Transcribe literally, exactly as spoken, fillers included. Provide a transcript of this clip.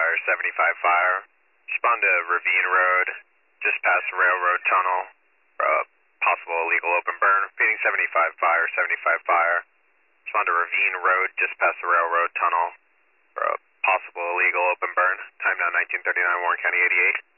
Fire, seventy-five Fire. Respond to Ravine Road, just past Railroad Tunnel, for a possible illegal open burn. Repeating seventy-five Fire, seventy-five Fire. Respond to Ravine Road, just past the Railroad Tunnel, for a possible illegal open burn. Time now nineteen thirty-nine, Warren County eighty-eight.